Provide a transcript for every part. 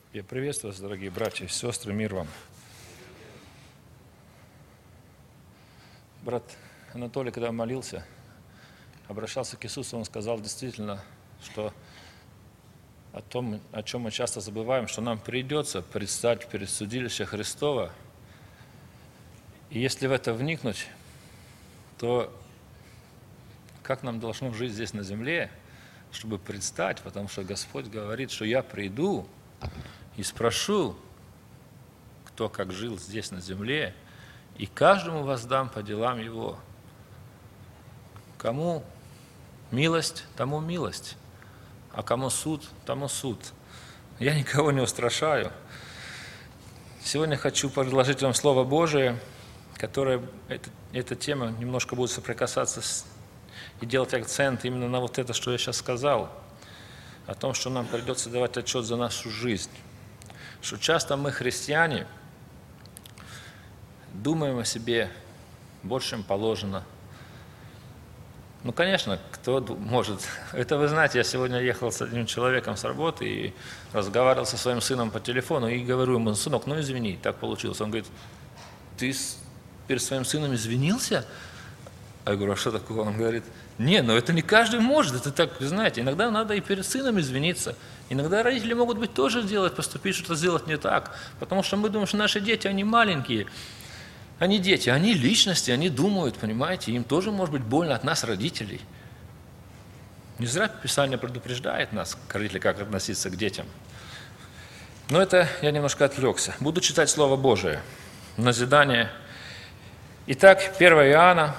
Я приветствую вас, дорогие братья и сестры, мир вам. Брат Анатолий, когда молился, обращался к Иисусу, он сказал действительно, что о том, о чем мы часто забываем, что нам придется предстать перед судилищем Христова. И если в это вникнуть, то как нам должно жить здесь на земле, чтобы предстать, потому что Господь говорит, что я приду и спрошу, кто как жил здесь на земле, и каждому воздам по делам его. Кому милость, тому милость, а кому суд, тому суд. Я никого не устрашаю. Сегодня хочу предложить вам Слово Божие, которое, эта тема немножко будет соприкасаться и делать акцент именно на вот это, что я сейчас сказал, о том, что нам придется давать отчет за нашу жизнь. Что часто мы, христиане, думаем о себе больше, чем положено. Ну, конечно, кто может. Это вы знаете, я сегодня ехал с одним человеком с работы и разговаривал со своим сыном по телефону и говорю ему: сынок, ну извини, так получилось. Он говорит: ты перед своим сыном извинился? А я говорю: а что такое? Он говорит: не, ну это не каждый может, это так, знаете, иногда надо и перед сыном извиниться. Иногда родители могут быть тоже поступить, что-то сделать не так, потому что мы думаем, что наши дети, они маленькие, они дети, они личности, они думают, понимаете, им тоже может быть больно от нас, родителей. Не зря Писание предупреждает нас, родители, как относиться к детям. Но это я немножко отвлекся. Буду читать Слово Божие, назидание. Итак, 1 Иоанна,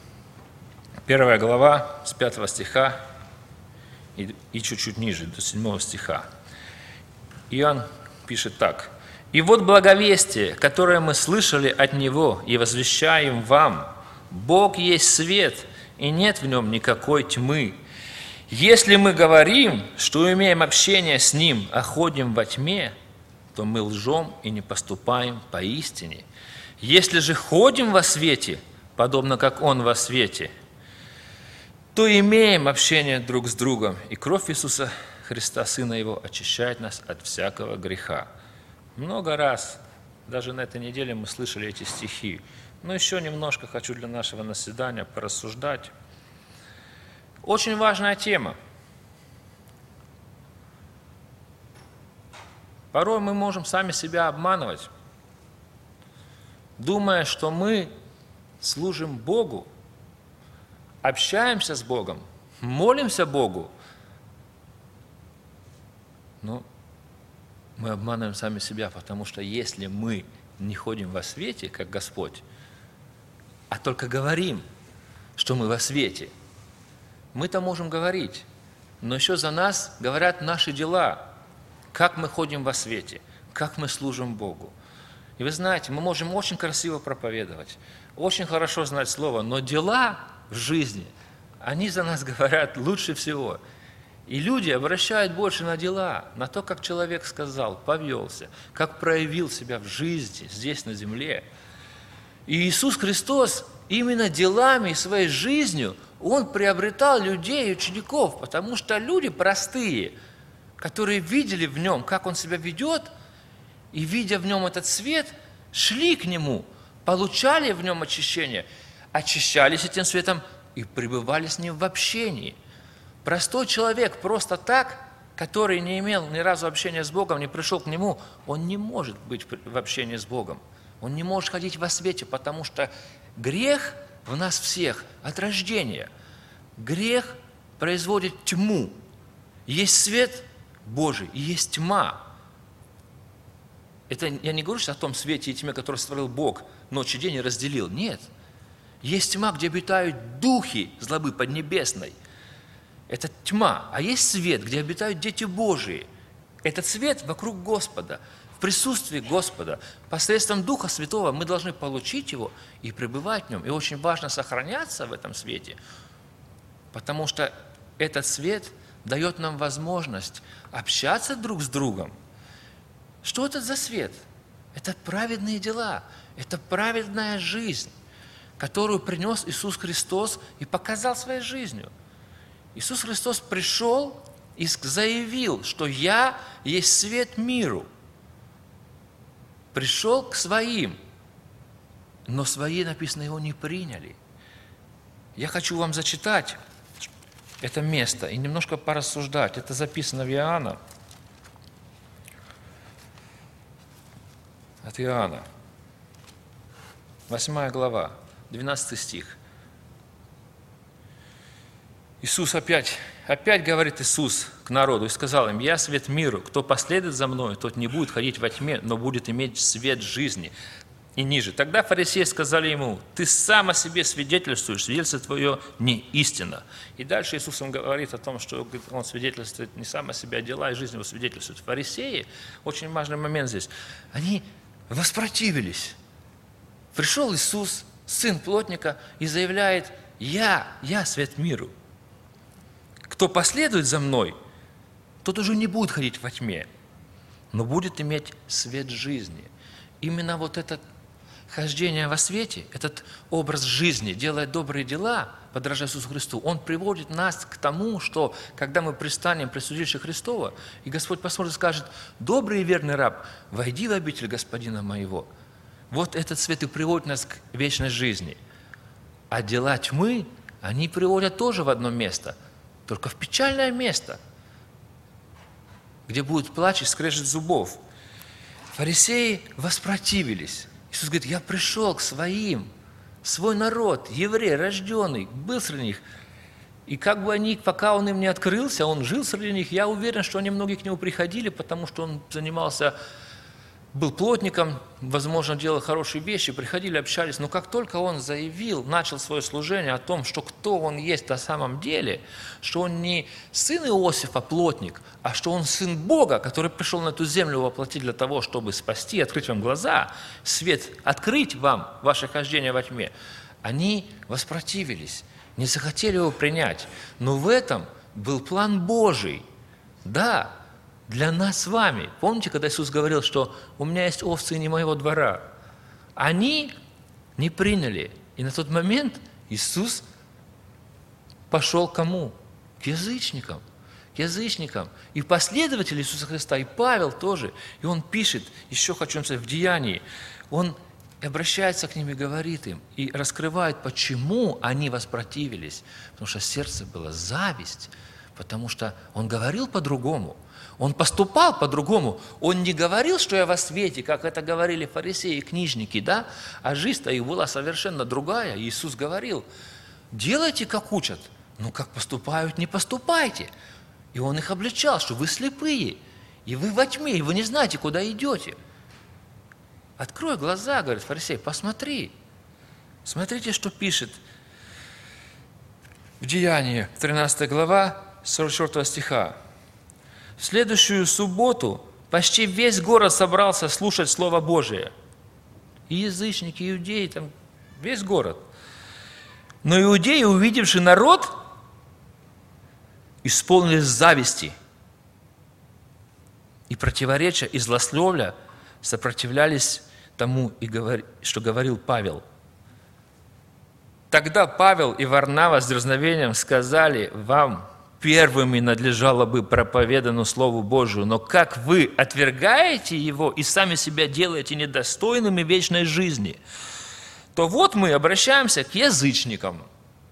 1 глава, с 5 стиха и чуть-чуть ниже, до 7 стиха. Иоанн пишет так. «И вот благовестие, которое мы слышали от Него и возвещаем вам. Бог есть свет, и нет в нем никакой тьмы. Если мы говорим, что имеем общение с Ним, а ходим во тьме, то мы лжем и не поступаем по истине. Если же ходим во свете, подобно как Он во свете, то имеем общение друг с другом, и кровь Иисуса Христа, Сына Его, очищает нас от всякого греха». Много раз, даже на этой неделе мы слышали эти стихи, но еще немножко хочу для нашего наседания порассуждать. Очень важная тема. Порой мы можем сами себя обманывать, думая, что мы служим Богу, общаемся с Богом, молимся Богу, но мы обманываем сами себя, потому что если мы не ходим во свете, как Господь, а только говорим, что мы во свете, мы-то можем говорить, но еще за нас говорят наши дела, как мы ходим во свете, как мы служим Богу. И вы знаете, мы можем очень красиво проповедовать, очень хорошо знать Слово, но дела в жизни, они за нас говорят лучше всего. И люди обращают больше на дела, на то, как человек сказал, повелся, как проявил себя в жизни здесь, на земле. И Иисус Христос именно делами и своей жизнью, Он приобретал людей и учеников, потому что люди простые, которые видели в Нем, как Он себя ведет, и, видя в Нем этот свет, шли к Нему, получали в Нем очищение, очищались этим светом и пребывали с Ним в общении. Простой человек просто так, который не имел ни разу общения с Богом, не пришел к Нему, он не может быть в общении с Богом. Он не может ходить во свете, потому что грех в нас всех от рождения. Грех производит тьму. Есть свет Божий и есть тьма. Это я не говорю сейчас о том свете и тьме, который створил Бог, ночь и день и разделил. Нет. Есть тьма, где обитают духи злобы поднебесной. Это тьма, а есть свет, где обитают дети Божии. Этот свет вокруг Господа, в присутствии Господа. Посредством Духа Святого мы должны получить его и пребывать в нем. И очень важно сохраняться в этом свете, потому что этот свет дает нам возможность общаться друг с другом. Что это за свет? Это праведные дела, это праведная жизнь, которую принес Иисус Христос и показал своей жизнью. Иисус Христос пришел и заявил, что «Я есть свет миру». пришел к своим, но свои, написано, его не приняли. Я хочу вам зачитать это место и немножко порассуждать. Это записано в Иоанна. От Иоанна. 8 глава, 12 стих. Иисус опять говорит Иисус к народу и сказал им: «Я свет миру, кто последует за Мною, тот не будет ходить во тьме, но будет иметь свет жизни». И ниже. Тогда фарисеи сказали ему: «Ты сам о себе свидетельствуешь, свидетельство твое не истина». И дальше Иисус им говорит о том, что он свидетельствует не сам о себе, а дела и жизнь его свидетельствуют. Фарисеи, очень важный момент здесь, они воспротивились. Пришел Иисус, сын плотника, и заявляет: «Я свет миру. Кто последует за Мной, тот уже не будет ходить во тьме, но будет иметь свет жизни». Именно вот это хождение во свете, этот образ жизни, делая добрые дела, подражая Иисусу Христу, он приводит нас к тому, что, когда мы пристанем при судилище Христова, и Господь посмотрит и скажет: «Добрый и верный раб, войди в обитель Господина моего». Вот этот свет и приводит нас к вечной жизни. А дела тьмы, они приводят тоже в одно место, только в печальное место, где будет плач и скрежет зубов. Фарисеи воспротивились. Иисус говорит: «Я пришел к своим, свой народ, еврей, рожденный, был среди них». И как бы они, пока он им не открылся, он жил среди них, я уверен, что они многие к нему приходили, потому что он был плотником, возможно, делал хорошие вещи, приходили, общались. Но как только он начал свое служение о том, что кто он есть на самом деле, что он не сын Иосифа, плотник, а что он сын Бога, который пришел на эту землю воплотить для того, чтобы спасти, открыть вам глаза, свет, открыть вам ваше хождение во тьме, они воспротивились, не захотели его принять. Но в этом был план Божий. Да, для нас с вами. Помните, когда Иисус говорил, что «у меня есть овцы не моего двора»? Они не приняли. И на тот момент Иисус пошел к кому? К язычникам. К язычникам. И последователи Иисуса Христа, и Павел тоже. И он пишет, еще хочу написать, в Деянии, он обращается к ним и говорит им, и раскрывает, почему они воспротивились. Потому что в сердце была зависть, потому что он говорил по-другому. Он поступал по-другому. Он не говорил, что я во свете, как это говорили фарисеи и книжники, да? А жизнь-то их была совершенно другая. Иисус говорил: делайте, как учат, но как поступают, не поступайте. И Он их обличал, что вы слепые, и вы во тьме, и вы не знаете, куда идете. Открой глаза, говорит фарисей, посмотри. Смотрите, что пишет в Деянии, 13 глава, 44 стиха. В следующую субботу почти весь город собрался слушать Слово Божие. И язычники, и иудеи, там весь город. Но иудеи, увидевши народ, исполнились зависти. И противоречия, и злословля сопротивлялись тому, что говорил Павел. Тогда Павел и Варнава с дерзновением сказали: вам первыми надлежало бы проповедану Слову Божию, но как вы отвергаете его и сами себя делаете недостойными вечной жизни, то вот мы обращаемся к язычникам.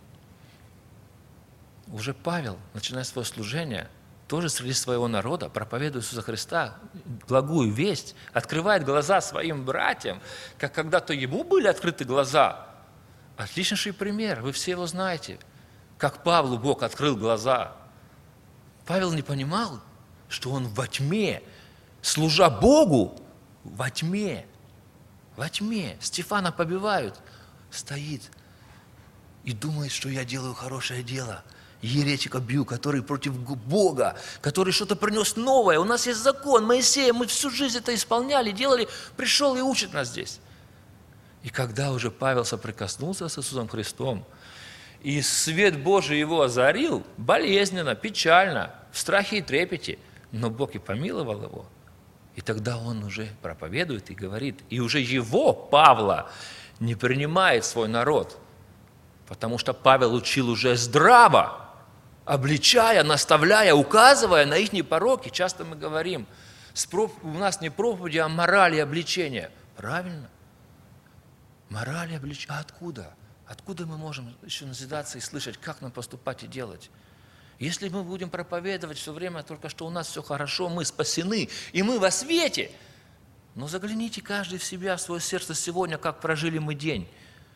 Уже Павел, начиная свое служение, тоже среди своего народа, проповедует Иисуса Христа, благую весть, открывает глаза своим братьям, как когда-то ему были открыты глаза. Отличнейший пример, вы все его знаете. Как Павлу Бог открыл глаза. Павел не понимал, что он во тьме, служа Богу, во тьме. Во тьме. Стефана побивают, стоит и думает, что я делаю хорошее дело. Еретика бью, который против Бога, который что-то принес новое. У нас есть закон Моисея, мы всю жизнь это исполняли, делали, пришел и учит нас здесь. И когда уже Павел соприкоснулся с Иисусом Христом, и свет Божий его озарил, болезненно, печально, в страхе и трепете, но Бог и помиловал его. И тогда он уже проповедует и говорит, и уже его, Павла, не принимает свой народ, потому что Павел учил уже здраво, обличая, наставляя, указывая на их пороки. Часто мы говорим: У нас не проповеди, а мораль и обличение. Правильно? Мораль и обличение. А откуда? Откуда мы можем еще назидаться и слышать, как нам поступать и делать? Если мы будем проповедовать все время только, что у нас все хорошо, мы спасены, и мы во свете, но загляните каждый в себя, в свое сердце сегодня, как прожили мы день.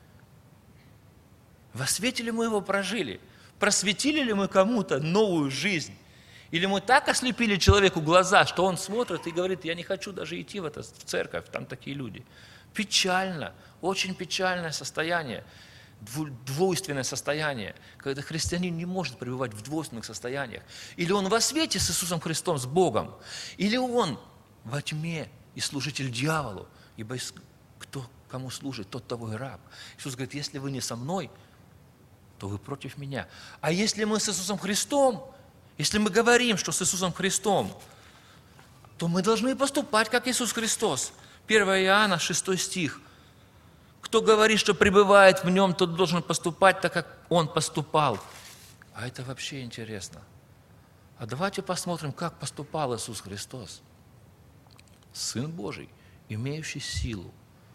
Во свете ли мы его прожили? Просветили ли мы кому-то новую жизнь? Или мы так ослепили человеку глаза, что он смотрит и говорит: я не хочу даже идти в церковь, там такие люди. Печально, очень печальное состояние, двойственное состояние, когда христианин не может пребывать в двойственных состояниях. Или он во свете с Иисусом Христом, с Богом, или он во тьме и служитель дьяволу, ибо кто кому служит, тот того и раб. Иисус говорит: если вы не со мной, то вы против меня. А если мы с Иисусом Христом, если мы говорим, что с Иисусом Христом, то мы должны поступать, как Иисус Христос. 1 Иоанна, 6 стих. Кто говорит, что пребывает в нем, тот должен поступать так, как он поступал. А это вообще интересно. А давайте посмотрим, как поступал Иисус Христос. Сын Божий, имеющий силу.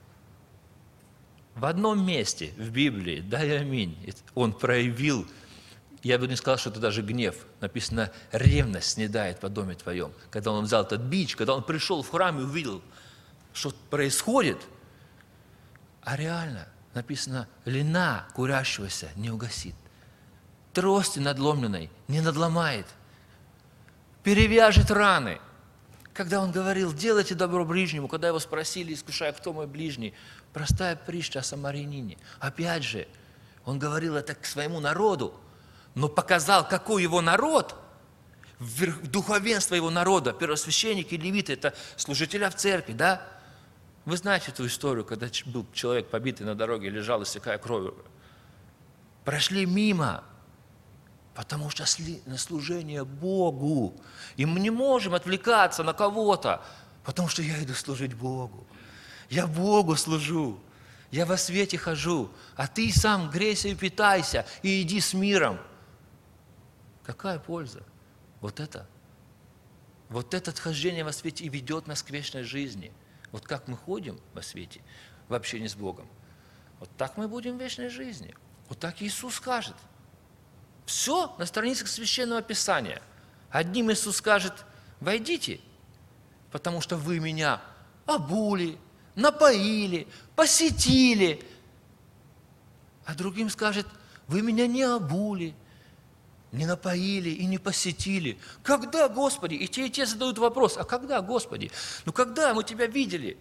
В одном месте в Библии, дай аминь, он проявил, я бы не сказал, что это даже гнев, написано: ревность снедает по доме твоем. Когда он взял этот бич, когда он пришел в храм и увидел, что происходит, а реально написано: льна курящегося не угасит, трости надломленной не надломает, перевяжет раны. Когда он говорил: делайте добро ближнему, когда его спросили, искушая, кто мой ближний, простая притча о самарянине. Опять же, он говорил это к своему народу, но показал, какой его народ, духовенство его народа, первосвященники и левиты, это служителя в церкви, да? Вы знаете эту историю, когда был человек побитый на дороге, лежал, истекая кровью. Прошли мимо, потому что шли на служение Богу. И мы не можем отвлекаться на кого-то, потому что я иду служить Богу. Я Богу служу. Я во свете хожу. А ты сам грейся и питайся, и иди с миром. Какая польза? Вот это хождение во свете и ведет нас к вечной жизни. Вот как мы ходим во свете, в общении с Богом, вот так мы будем в вечной жизни. Вот так Иисус скажет. Все на страницах Священного Писания. Одним Иисус скажет: войдите, потому что вы меня обули, напоили, посетили. А другим скажет: вы меня не обули, не напоили и не посетили. Когда, Господи? И те задают вопрос: а когда, Господи? Ну когда мы Тебя видели?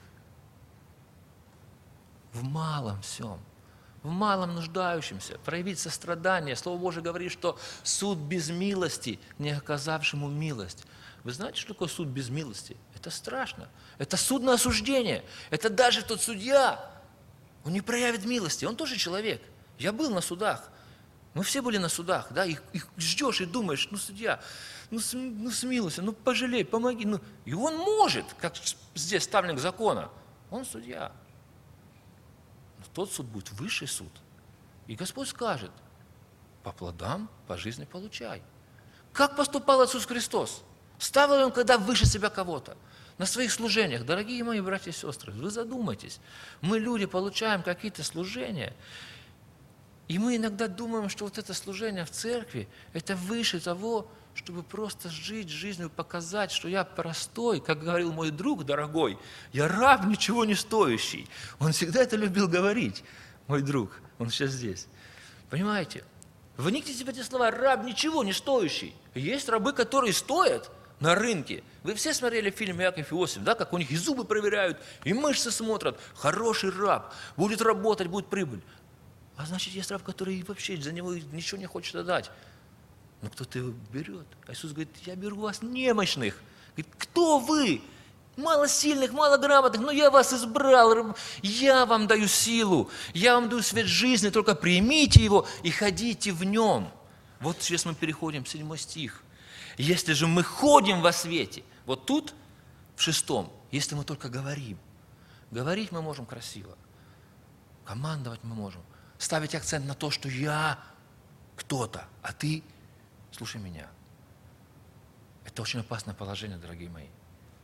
В малом всем. В малом нуждающемся, проявить сострадание. Слово Божие говорит, что суд без милости, не оказавшему милость. Вы знаете, что такое суд без милости? Это страшно. Это суд на осуждение. Это даже тот судья, он не проявит милости. Он тоже человек. Я был на судах. Мы все были на судах, да? Их ждешь и думаешь: ну, судья, смилуйся, пожалей, помоги. И он может, как здесь ставленник закона, он судья. Тот суд будет высший суд. И Господь скажет: по плодам, по жизни получай. Как поступал Иисус Христос? Ставил ли Он когда выше себя кого-то? На своих служениях, дорогие мои братья и сестры, вы задумайтесь. Мы, люди, получаем какие-то служения, и мы иногда думаем, что вот это служение в церкви, это выше того, чтобы просто жить жизнью, показать, что я простой, как говорил мой друг дорогой, я раб, ничего не стоящий. Он всегда это любил говорить, мой друг, он сейчас здесь. Понимаете? Вникните в эти слова: раб, ничего не стоящий. Есть рабы, которые стоят на рынке. Вы все смотрели фильм «Иаков и Иосиф», да, как у них и зубы проверяют, и мышцы смотрят. Хороший раб, будет работать, будет прибыль. А значит, есть раб, который вообще за него ничего не хочет отдать. Но кто-то его берет. А Иисус говорит: я беру вас немощных. Говорит: кто вы? Малосильных, малограмотных, но я вас избрал. Я вам даю силу, я вам даю свет жизни, только примите его и ходите в нем. Вот сейчас мы переходим в 7 стих. Если же мы ходим во свете, вот тут, в 6, если мы только говорим. Говорить мы можем красиво, командовать мы можем, ставить акцент на то, что я кто-то, а ты слушай меня. Это очень опасное положение, дорогие мои.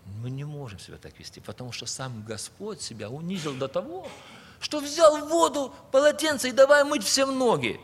Мы не можем себя так вести, потому что сам Господь себя унизил до того, что взял воду, полотенце и давай мыть всем ноги.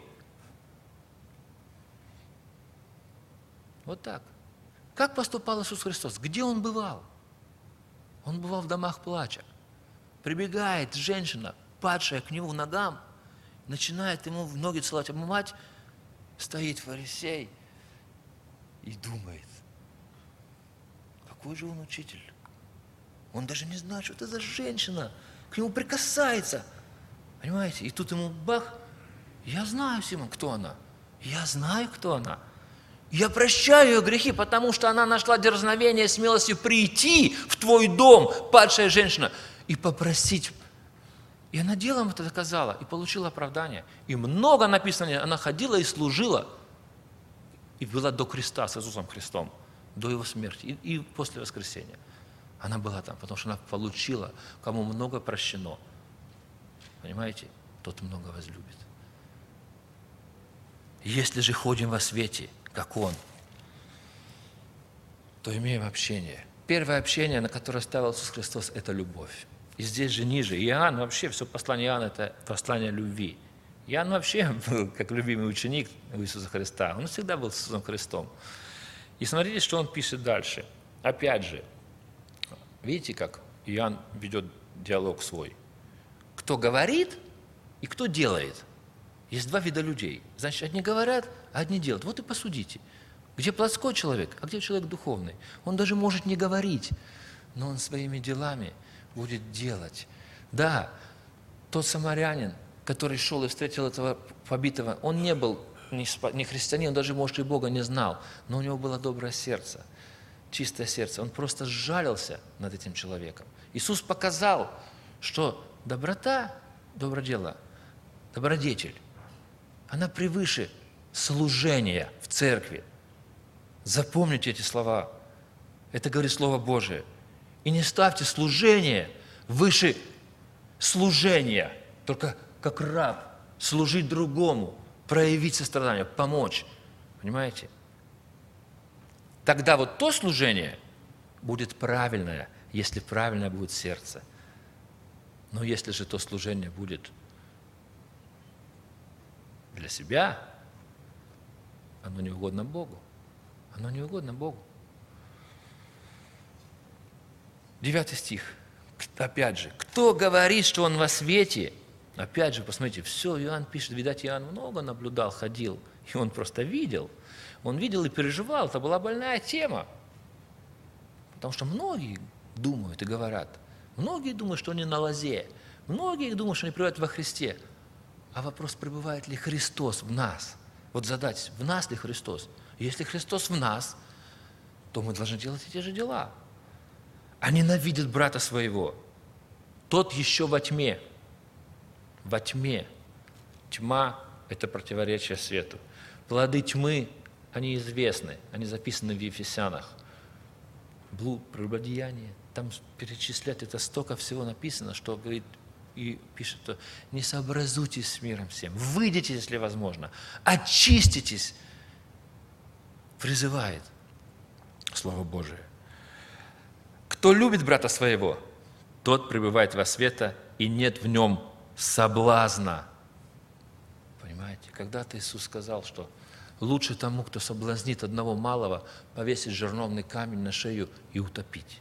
Вот так. Как поступал Иисус Христос? Где Он бывал? Он бывал в домах плача. Прибегает женщина, падшая к Нему в ногам, начинает Ему в ноги целовать, обмывать. Стоит фарисей и думает, какой же он учитель. Он даже не знает, что это за женщина. К нему прикасается. Понимаете? И тут ему бах. Я знаю, Симон, кто она. Я знаю, кто она. Я прощаю ее грехи, потому что она нашла дерзновение, смелости прийти в твой дом, падшая женщина, и попросить. И она делом это доказала, и получила оправдание. И много написано, она ходила и служила, и была до креста с Иисусом Христом, до Его смерти, и после воскресения. Она была там, потому что она получила, кому много прощено. Понимаете? Тот много возлюбит. Если же ходим во свете, как Он, то имеем общение. Первое общение, на которое ставил Иисус Христос, это любовь. И здесь же ниже. Иоанн вообще, все послание Иоанна – это послание любви. Иоанн вообще был как любимый ученик Иисуса Христа. Он всегда был с Иисусом Христом. И смотрите, что он пишет дальше. Опять же, видите, как Иоанн ведет диалог свой. Кто говорит и кто делает. Есть два вида людей. Значит, одни говорят, а одни делают. Вот и посудите. Где плотской человек, а где человек духовный? Он даже может не говорить, но он своими делами будет делать. Да, тот самарянин, который шел и встретил этого побитого, он не был ни христианин, он даже, может, и Бога не знал, но у него было доброе сердце, чистое сердце. Он просто сжалился над этим человеком. Иисус показал, что доброта, добродело, добродетель, она превыше служения в церкви. Запомните эти слова. Это говорит Слово Божие. И не ставьте служение выше служения. Только как раб служить другому, проявить сострадание, помочь. Понимаете? Тогда вот то служение будет правильное, если правильное будет сердце. Но если же то служение будет для себя, оно не угодно Богу. Оно не угодно Богу. 9 стих. Опять же, кто говорит, что он во свете? Опять же, посмотрите, все, Иоанн пишет, видать, Иоанн много наблюдал, ходил, и он просто видел. Он видел и переживал, это была больная тема. Потому что многие думают и говорят, многие думают, что они на лозе, многие думают, что они пребывают во Христе. А вопрос, пребывает ли Христос в нас? Вот задать, в нас ли Христос? Если Христос в нас, то мы должны делать те же дела. А ненавидит брата своего. Тот еще во тьме. Во тьме. Тьма – это противоречие свету. Плоды тьмы, они известны, они записаны в Ефесянах. Блуд, прелюбодеяние, там перечислять это столько всего написано, что говорит и пишет, что не сообразуйтесь с миром всем, выйдите, если возможно, очиститесь, призывает Слово Божие. Кто любит брата своего, тот пребывает во света, и нет в нем соблазна. Понимаете, когда-то Иисус сказал, что лучше тому, кто соблазнит одного малого, повесить жерновный камень на шею и утопить.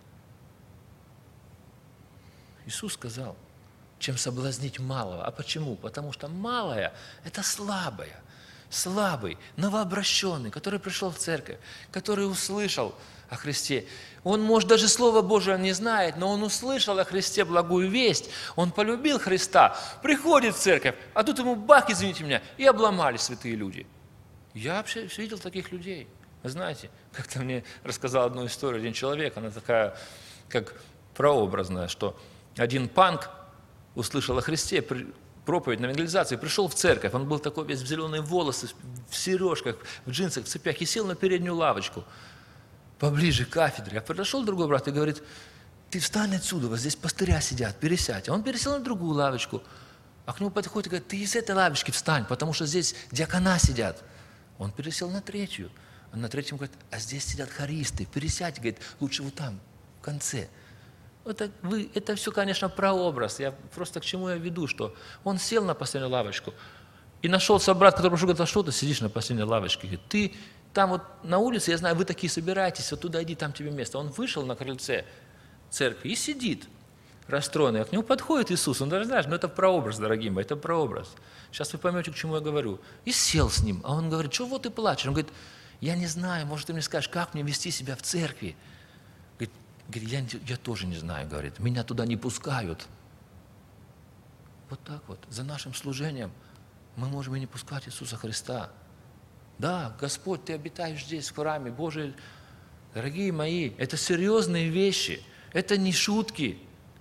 Иисус сказал, чем соблазнить малого. А почему? Потому что малое – это слабое, слабый, новообращенный, который пришел в церковь, который услышал о Христе. Он, может, даже Слово Божие не знает, но он услышал о Христе благую весть, он полюбил Христа, приходит в церковь, а тут ему бах, извините меня, и обломали святые люди. Я вообще видел таких людей. Вы знаете, как-то мне рассказал одну историю один человек, она такая, как прообразная, что один панк услышал о Христе, проповедь на евангелизации, пришел в церковь, он был такой весь в зеленые волосы, в сережках, в джинсах, в цепях, и сел на переднюю лавочку, поближе к кафедре. А подошел другой брат и говорит, ты встань отсюда, вот здесь пастыря сидят, пересядь. А он пересел на другую лавочку, а к нему подходит и говорит, ты из этой лавочки встань, потому что здесь диакона сидят. Он пересел на третью, а на третьем говорит, а здесь сидят хористы, пересядь, говорит, лучше вот там, конце. Это все, конечно, прообраз. Я просто к чему я веду, что он сел на последнюю лавочку, и нашелся брат, который пришел, говорит: а что ты сидишь на последней лавочке? Говорит: ты там вот на улице, я знаю, вы такие собираетесь, вот туда иди, там тебе место. Он вышел на крыльце церкви и сидит расстроенный. А к нему подходит Иисус, он даже, знаешь, это прообраз, дорогие мои, это прообраз. Сейчас вы поймете, к чему я говорю. И сел с ним, а он говорит: чего ты плачешь? Он говорит: я не знаю, может, ты мне скажешь, как мне вести себя в церкви? Говорит, я тоже не знаю, говорит, меня туда не пускают. Вот так вот, за нашим служением мы можем и не пускать Иисуса Христа. Да, Господь, Ты обитаешь здесь, в храме, Боже, дорогие мои, это серьезные вещи, это не шутки.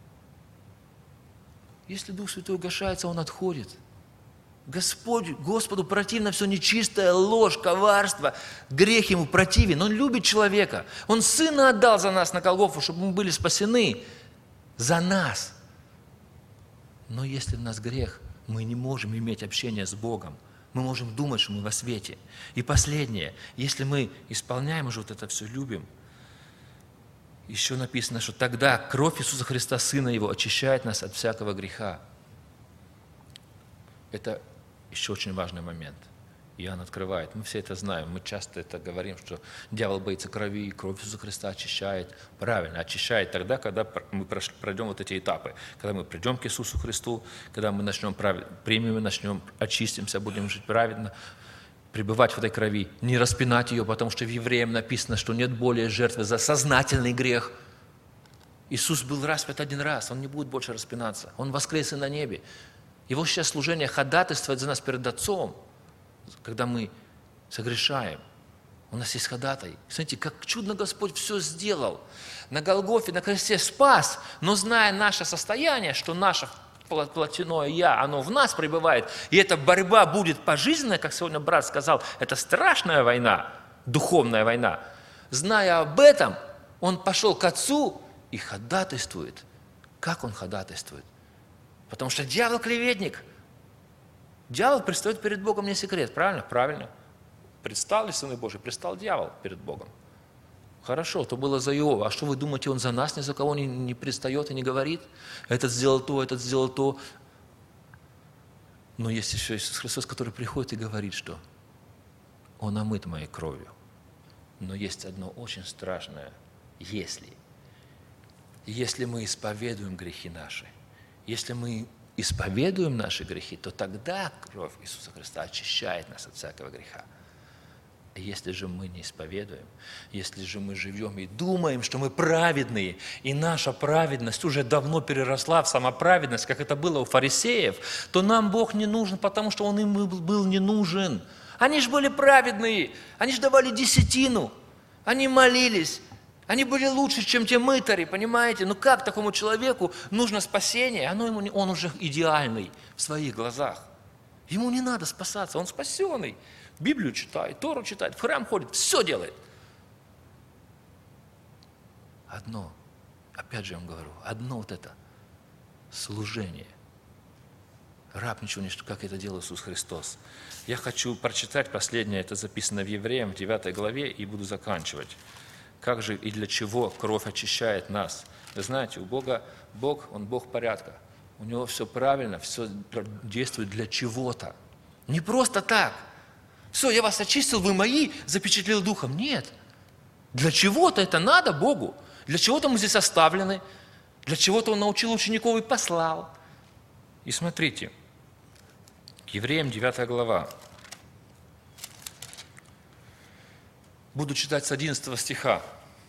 Если Дух Святой угошается, Он отходит. Господу противно все нечистая ложь, коварство, грех Ему противен. Он любит человека. Он Сына отдал за нас на Голгофу, чтобы мы были спасены. За нас. Но если у нас грех, мы не можем иметь общение с Богом. Мы можем думать, что мы во свете. И последнее, если мы исполняем уже вот это все, любим, еще написано, что тогда кровь Иисуса Христа, Сына Его, очищает нас от всякого греха. Это еще очень важный момент. Иоанн открывает. Мы все это знаем. Мы часто это говорим, что дьявол боится крови, и кровь Иисуса Христа очищает. Правильно, очищает тогда, когда мы пройдем вот эти этапы. Когда мы придем к Иисусу Христу, когда мы начнем очистимся, будем жить праведно, пребывать в этой крови, не распинать ее, потому что в Евреям написано, что нет более жертвы за сознательный грех. Иисус был распят один раз, Он не будет больше распинаться. Он воскрес и на небе. Его сейчас служение ходатайствует за нас перед Отцом, когда мы согрешаем. У нас есть ходатай. Смотрите, как чудно Господь все сделал. На Голгофе, на кресте спас, но зная наше состояние, что наше плотяное «я», оно в нас пребывает, и эта борьба будет пожизненная, как сегодня брат сказал, это страшная война, духовная война. Зная об этом, Он пошел к Отцу и ходатайствует. Как Он ходатайствует? Потому что дьявол клеветник. Дьявол предстает перед Богом, не секрет, правильно? Правильно. Предстали сыны Божьи, предстал дьявол перед Богом. Хорошо, то было за Иова. А что вы думаете, он за нас ни за кого не предстает и не говорит? Этот сделал то, этот сделал то. Но есть еще Иисус Христос, который приходит и говорит, что Он омыт моей кровью. Но есть одно очень страшное «если». Если мы исповедуем грехи наши, если мы исповедуем наши грехи, то тогда кровь Иисуса Христа очищает нас от всякого греха. А если же мы не исповедуем, если же мы живем и думаем, что мы праведные, и наша праведность уже давно переросла в самоправедность, как это было у фарисеев, то нам Бог не нужен, потому что Он им был не нужен. Они же были праведные, они же давали десятину, они молились. Они были лучше, чем те мытари, понимаете? Ну как такому человеку нужно спасение? Он уже идеальный в своих глазах. Ему не надо спасаться, он спасенный. Библию читает, Тору читает, в храм ходит, все делает. Одно, опять же я вам говорю, одно вот это служение. Раб ничего не, как это делал Иисус Христос. Я хочу прочитать последнее, это записано в Евреям, в 9 главе, и буду заканчивать. Как же и для чего кровь очищает нас? Вы знаете, у Бога, Он Бог порядка. У Него все правильно, все действует для чего-то. Не просто так. Все, я вас очистил, вы мои, запечатлел Духом. Нет. Для чего-то это надо Богу. Для чего-то мы здесь оставлены. Для чего-то Он научил учеников и послал. И смотрите, к Евреям 9 глава. Буду читать с 11 стиха.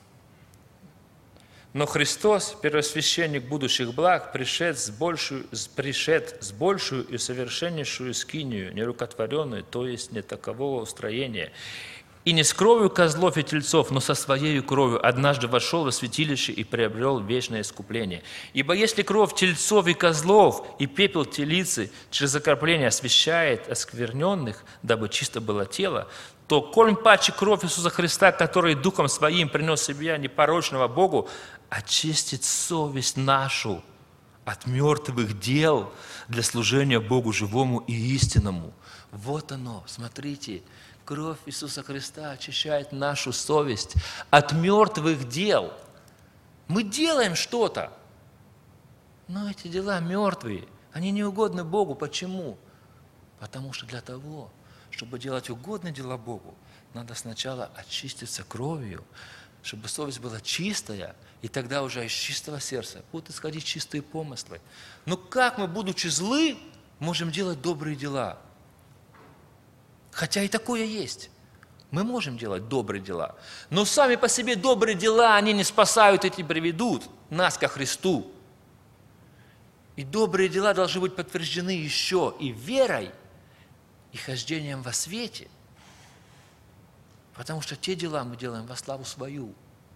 «Но Христос, первосвященник будущих благ, пришед с большую и совершеннейшую скинию, нерукотворенную, то есть не такового устроения, и не с кровью козлов и тельцов, но со своей кровью однажды вошел во святилище и приобрел вечное искупление. Ибо если кровь тельцов и козлов и пепел телицы через окропление освящает оскверненных, дабы чисто было тело, то коль паче кровь Иисуса Христа, который Духом Своим принес себя непорочного Богу, очистит совесть нашу от мертвых дел для служения Богу живому и истинному». Вот оно, смотрите, кровь Иисуса Христа очищает нашу совесть от мертвых дел Мы делаем что-то, но эти дела мертвые, они не угодны Богу. Почему? Потому что для того, чтобы делать угодные дела Богу, надо сначала очиститься кровью, чтобы совесть была чистая, и тогда уже из чистого сердца будут исходить чистые помыслы. Но как мы, будучи злы, можем делать добрые дела? Хотя и такое есть. Мы можем делать добрые дела, но сами по себе добрые дела, они не спасают и не приведут нас ко Христу. И добрые дела должны быть подтверждены еще и верой, и хождением во свете. Потому что те дела мы делаем во славу свою.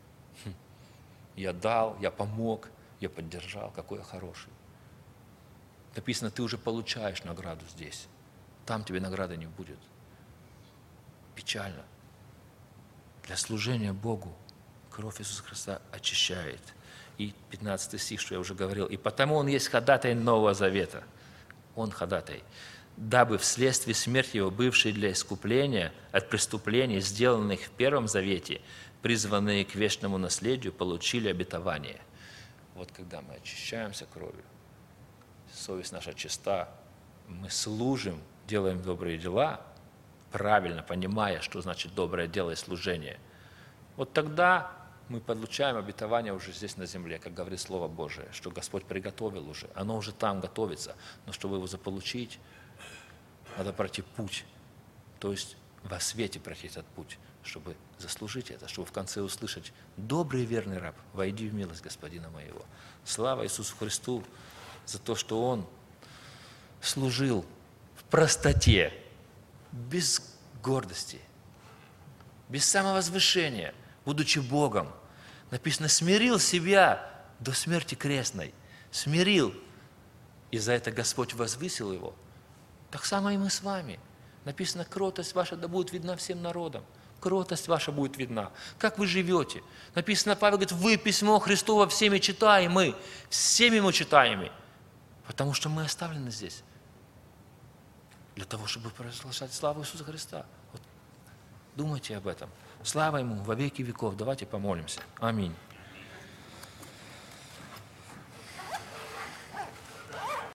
Я дал, я помог, я поддержал, какой я хороший. Написано, ты уже получаешь награду здесь. Там тебе награды не будет. Печально. Для служения Богу кровь Иисуса Христа очищает. И 15 стих, что я уже говорил. И потому Он есть ходатай Нового Завета. Он ходатай. Дабы вследствие смерти Его, бывшей для искупления от преступлений, сделанных в Первом Завете, призванные к вечному наследию, получили обетование. Вот когда мы очищаемся кровью, совесть наша чиста, мы служим, делаем добрые дела, правильно понимая, что значит доброе дело и служение, вот тогда мы получаем обетование уже здесь на земле, как говорит Слово Божие, что Господь приготовил уже, оно уже там готовится, но чтобы его заполучить, надо пройти путь, то есть во свете пройти этот путь, чтобы заслужить это, чтобы в конце услышать: «Добрый и верный раб, войди в милость Господина моего». Слава Иисусу Христу за то, что Он служил в простоте, без гордости, без самовозвышения, будучи Богом. Написано, смирил себя до смерти крестной. Смирил. И за это Господь возвысил его. Так само и мы с вами. Написано, кротость ваша да будет видна всем народам. Кротость ваша будет видна. Как вы живете? Написано, Павел говорит, вы письмо Христово всеми читаемы, всеми мы читаемы. Потому что мы оставлены здесь. Для того, чтобы провозглашать славу Иисуса Христа. Вот. Думайте об этом. Слава Ему во веки веков. Давайте помолимся. Аминь.